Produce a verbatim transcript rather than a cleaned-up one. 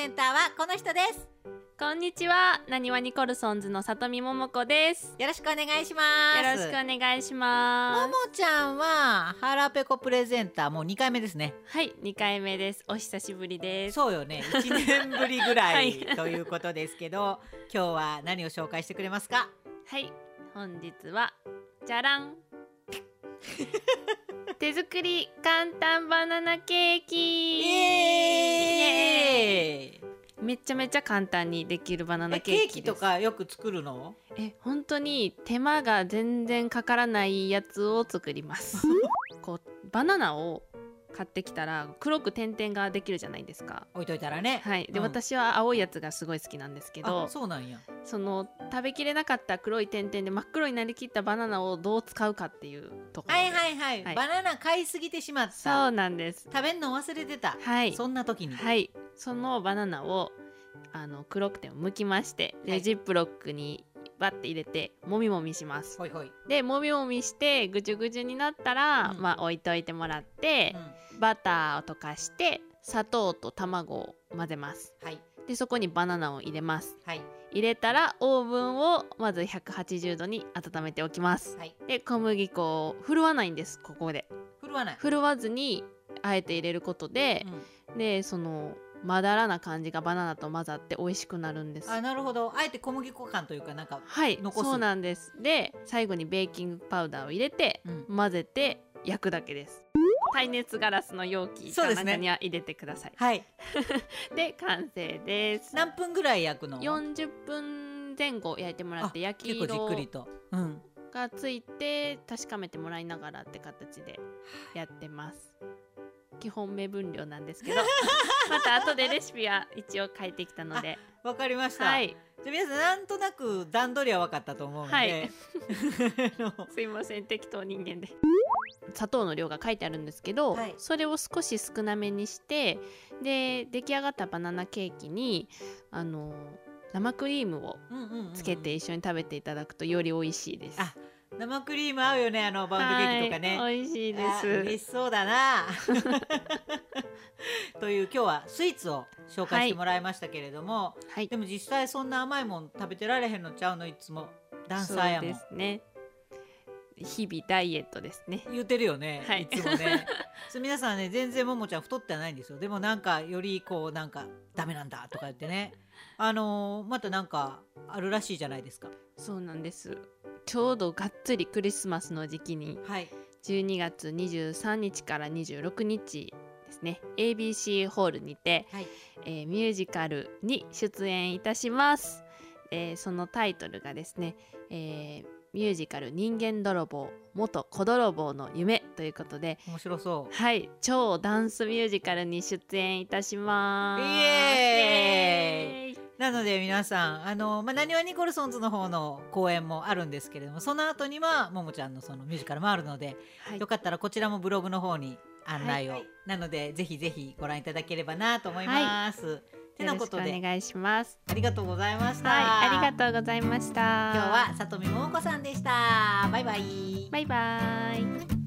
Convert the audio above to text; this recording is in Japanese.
ンターはこの人です。 こんにちは、なにわニコルソンズの里見桃子です。 よろしくお願いします。 よろしくお願いします。 ももちゃんはハラペコプレゼンターもうにかいめですね。 はい、にかいめです。お久しぶりです。 そうよね、いちねんぶりぐらい、はい、ということですけど今日は何を紹介してくれますか？ はい、本日はじゃらん手作り簡単バナナケーキ。 イエーイ。 めちゃめちゃ簡単にできるバナナケーキです。 ケーキとかよく作るの？ え、本当に手間が全然かからないやつを作りますこうバナナを買ってきたら黒く点々ができるじゃないですか、 置いといたらね。 はい。で、うん、私は青いやつがすごい好きなんですけど、 あ、そうなんや。 その食べきれなかった黒い点々で真っ黒になりきったバナナをどう使うかっていうところで、 はいはいはい、はい、バナナ買いすぎてしまった。 そうなんです。 食べんの忘れてた。はい。そんな時に、 はい、そのバナナをあの黒くて剥きまして、で、はい、ジップロックにバッて入れてもみもみします。ほいほい。でもみもみしてぐちゅぐちゅになったら、うん、まあ置いといてもらって、うん、バターを溶かして砂糖と卵を混ぜます。はい。でそこにバナナを入れます。はい。入れたらオーブンをまずひゃくはちじゅうどに温めておきます。はい。で小麦粉を振るわないんです。ここで振るわない。振るわずにあえて入れることで、うん、でそのまだらな感じがバナナと混ざって美味しくなるんです。 あ、なるほど。あえて小麦粉感というかなんか残す。 はい、そうなんです。で最後にベーキングパウダーを入れて、うん、混ぜて焼くだけです。耐熱ガラスの容器か中には入れてください。はい。で完成です。 何分ぐらい焼くの？ よんじゅっぷんぜん後焼いてもらって、焼き色結構じっくりと、うん、 がついて確かめてもらいながらって形でやってます。基本目分量なんですけどまた後でレシピは一応書いてきたので。 わかりました。はい。じゃあ皆さんなんとなく段取りは分かったと思うので、はい、 すいません、適当人間で。砂糖の量が書いてあるんですけど、はい、それを少し少なめにして、で出来上がったバナナケーキにあの生クリームをつけて一緒に食べていただくとより美味しいです。あ、 生クリーム合うよね、あのバウンドケーキとかね。 はい、美味しいです。 嬉しそうだなという今日はスイーツを紹介してもらいましたけれども、はい、でも実際そんな甘いもん食べてられへんのちゃうの？いつもダンサーやもん。 そうですね、日々ダイエットですね。 言ってるよね、はい、いつもね皆さんね、全然ももちゃん太ってはないんですよ。でもなんかよりこうなんかダメなんだとか言ってねあのー、またなんかあるらしいじゃないですか。 そうなんです。ちょうどがっつりクリスマスの時期に、はい、じゅうにがつにじゅうさんにちからにじゅうろくにちですね、 エービーシー ホールにて、はい、えー、ミュージカルに出演いたします。えー、そのタイトルがですね、えー、ミュージカル人間泥棒元小泥棒の夢ということで、 面白そう。 はい、超ダンスミュージカルに出演いたします。イエーイ、イエーイ。なので皆さんあの、まあ、なにわニコルソンズの方の公演もあるんですけれども、その後にはももちゃんのそのミュージカルもあるので、はい、よかったらこちらもブログの方に案内を、はい、なのでぜひぜひご覧いただければなと思います、はい、てなことでよろしくお願いします。 ありがとうございました。 はい、ありがとうございました。 今日は里見桃子さんでした。バイバイ。 バイバイ。